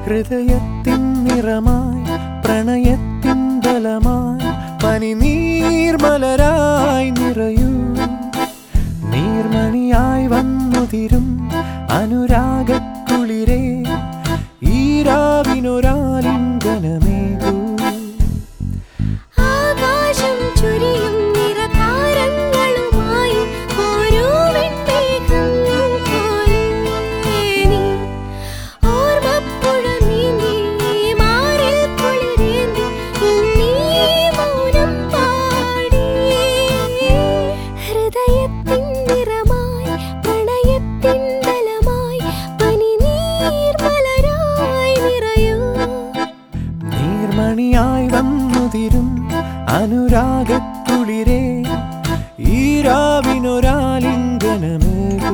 ഹൃദയത്തിൻ നിറമായി പ്രണയത്തിൻ ബലമായി പനിനീർമലരായി നിറയൂ നീർമണിയായി വന്നുതിരും അനുരാഗക്കുളിരേ ഈ രാവിനൊരാലിംഗനമേകൂ ആകാശം ചുരിയും നിറതാരങ്ങളുമായി ഓരോ വെൺമേഘം പോലെ നീ ഓർമ്മപ്പുഴ നീന്തി മാറിൽ കുളിരേന്തി നീ മൗനം പാടി ഹൃദയത്തിൻ നിറമായി പ്രണയത്തിൻ ബലമായി പനിനീർമലരായി നിറയൂ നീർമണിയായി വന്നുതിരും അനുരാഗക്കുളിരേ ഈ രാവിനൊരാലിംഗനമേകൂ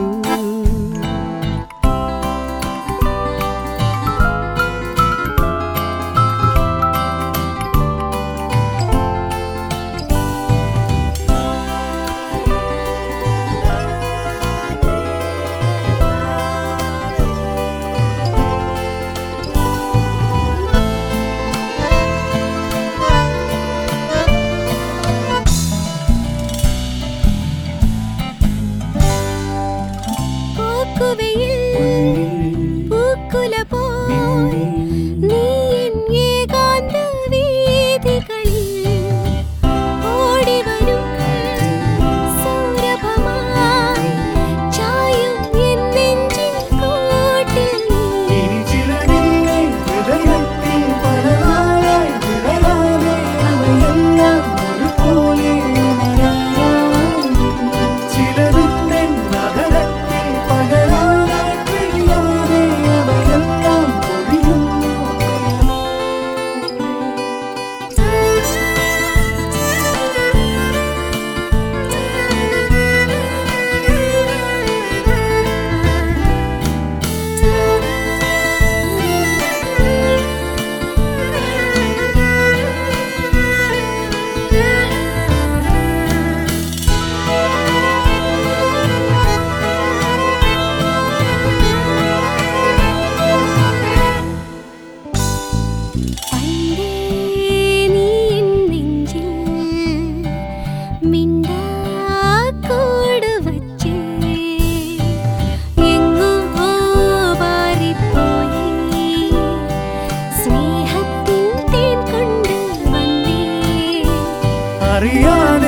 പൂക്കുല പോൽ നീ എൻ ഏകാന്ത വീഥികളിൽ ഓടിവരും സൗരഭമായി ചായും എൻ നെഞ്ചിൻ കൂട്ടിൽ നീ അറിയാതെ